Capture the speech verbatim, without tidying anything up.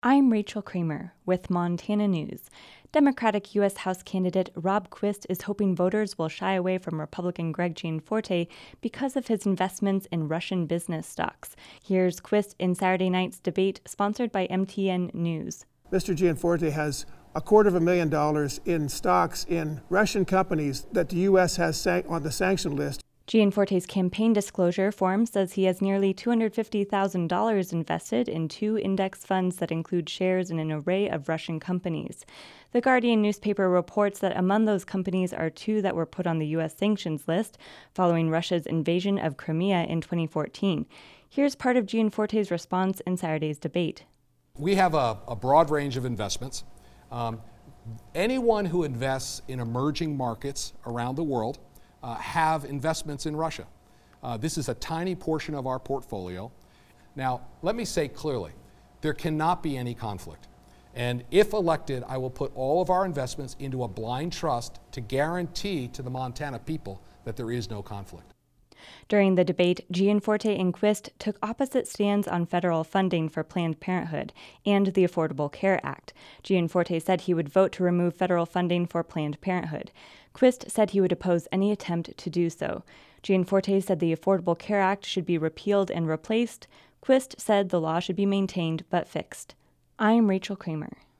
I'm Rachel Kramer with Montana News. Democratic U S House candidate Rob Quist is hoping voters will shy away from Republican Greg Gianforte because of his investments in Russian business stocks. Here's Quist in Saturday night's debate, sponsored by M T N News. Mister Gianforte has a quarter of a million dollars in stocks in Russian companies that the U S has san- on the sanction list. Gianforte's campaign disclosure form says he has nearly two hundred fifty thousand dollars invested in two index funds that include shares in an array of Russian companies. The Guardian newspaper reports that among those companies are two that were put on the U S sanctions list following Russia's invasion of Crimea in twenty fourteen. Here's part of Gianforte's response in Saturday's debate. We have a, a broad range of investments. Um, anyone who invests in emerging markets around the world Uh, have investments in Russia. Uh, this is a tiny portion of our portfolio. Now, let me say clearly, there cannot be any conflict. And if elected, I will put all of our investments into a blind trust to guarantee to the Montana people that there is no conflict. During the debate, Gianforte and Quist took opposite stands on federal funding for Planned Parenthood and the Affordable Care Act. Gianforte said he would vote to remove federal funding for Planned Parenthood. Quist said he would oppose any attempt to do so. Gianforte said the Affordable Care Act should be repealed and replaced. Quist said the law should be maintained but fixed. I'm Rachel Kramer.